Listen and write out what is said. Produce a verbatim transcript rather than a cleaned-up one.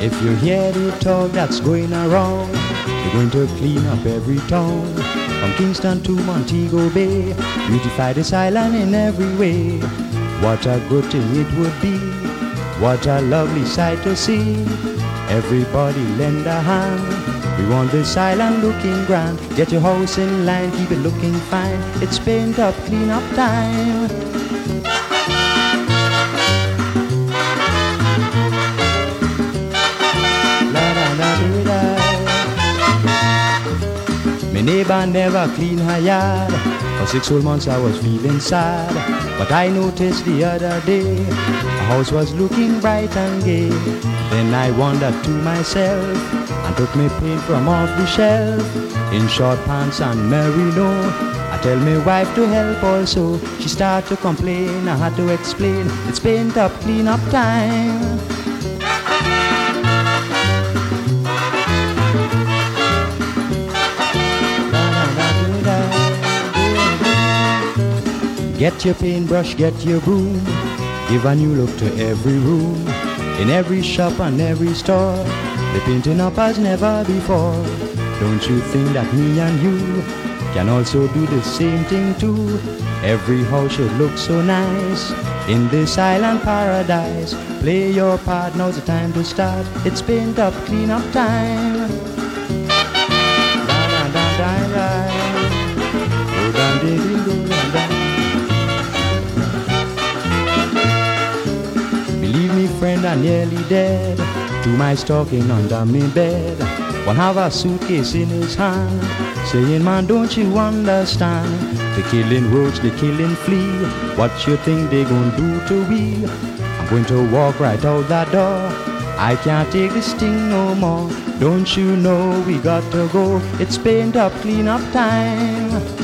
If you hear the talk that's going around, they're going to clean up every town, from Kingston to Montego Bay, beautify this island in every way. What a good thing it would be, what a lovely sight to see. Everybody lend a hand, we want this island looking grand. Get your house in line, keep it looking fine. It's paint up, clean up time. My neighbor never clean her yard. For six whole months I was feeling sad. But I noticed the other day her house was looking bright and gay. Then I wondered to myself and took me paint from off the shelf. In short pants and merino, I tell my wife to help also. She started to complain, I had to explain. It's paint up, clean up time. Get your paintbrush, get your broom, give a new look to every room. In every shop and every store, they're painting up as never before. Don't you think that me and you can also do the same thing too? Every house should look so nice in this island paradise. Play your part, now's the time to start. It's paint up, clean up time. Da, da, da, da, da. Oh, da, da, da, da, da. Believe me, friend, I'm nearly dead to my stocking under me bed. One have a suitcase in his hand, saying, man, don't you understand? The killing roach, the killing flea. What you think they gonna do to we? I'm going to walk right out that door. I can't take this thing no more. Don't you know we got to go? It's paint up, clean up time.